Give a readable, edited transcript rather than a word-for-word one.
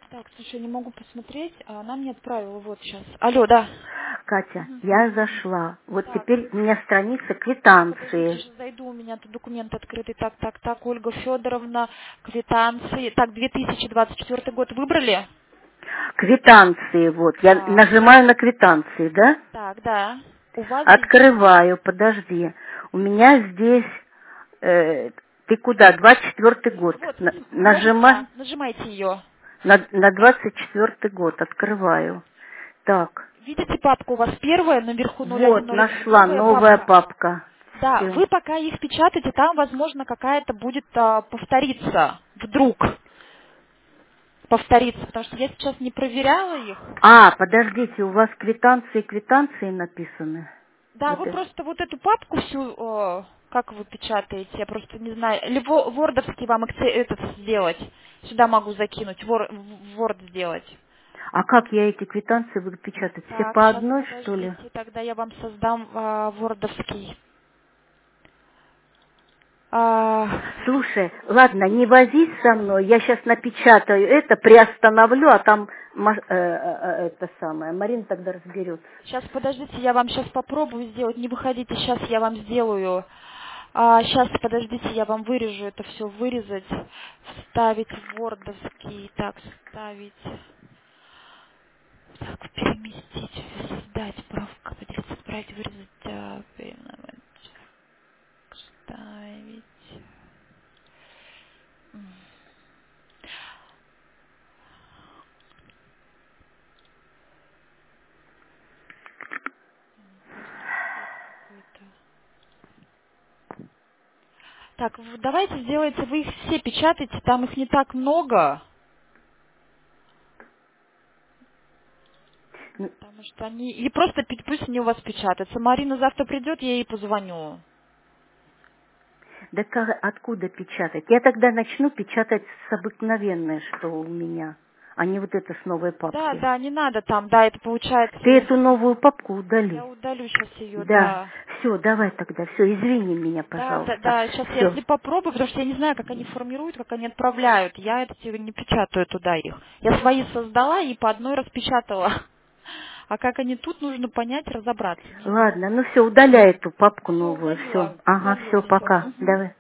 Так, слушай, не могу посмотреть, а она мне отправила вот сейчас. Алло, да. Катя, я зашла. Вот Так, теперь у меня страница подождите, квитанции. сейчас зайду, у меня тут документ открытый. Так, Ольга Федоровна, квитанции. Так, 2024 год выбрали? Квитанции, вот. Я Так, нажимаю на квитанции, да? так, да. У вас здесь... Открываю, подожди. У меня здесь... ты куда? 24-й год. Вот, Нажимай нажимайте ее. на 24-й год. Открываю. Так. Видите, папка у вас первая, наверху Вот, 0101, нашла новая новая папка. папка. Да, Все. вы пока их печатаете, там, возможно, какая-то будет повториться. Вдруг повторится, потому что я сейчас не проверяла их. А, подождите, у вас квитанции написаны. Да, Вот вы это. просто вот эту папку всю, как вы печатаете, я просто не знаю, или вордовский вам этот сделать, сюда могу закинуть, ворд сделать. А как я эти квитанции буду печатать? Все Так, по сейчас одной, что ли? подождите, тогда я вам создам вордовский. А, Слушай, ладно, не возись со мной, я сейчас напечатаю это, приостановлю, а там это самое, Марина тогда разберется. Сейчас, подождите, я вам сейчас попробую сделать. Не выходите, сейчас я вам сделаю. Сейчас, подождите, я вам вырежу это все, вырезать, вставить в вордовский, так, вставить, так, переместить, создать, правка, поделиться, отправить, вырезать, переименовать, вставить. Какой-то. Так, давайте сделайте, вы их все печатаете, там их не так много. Потому что они... Или просто пусть они у вас печатаются. Марина завтра придет, я ей позвоню. Да как, откуда печатать? Я тогда начну печатать с обыкновенной, что у меня, а не вот это с новой Да, папкой. да, не надо там, да, это Ты получается... эту новую папку удали. Я удалю сейчас ее, Да, да. все, давай тогда, все, извини меня, Да, да, пожалуйста. да, сейчас я Все. если попробую, потому что я не знаю, как они формируют, как они отправляют. Я это не печатаю туда их. Я свои создала и по одной распечатала. А как они тут, нужно понять, разобраться. Не знаю. Ладно, ну все, удаляй эту папку Все, новую, все. удалила, Ага, удалила все, все. пока. Давай.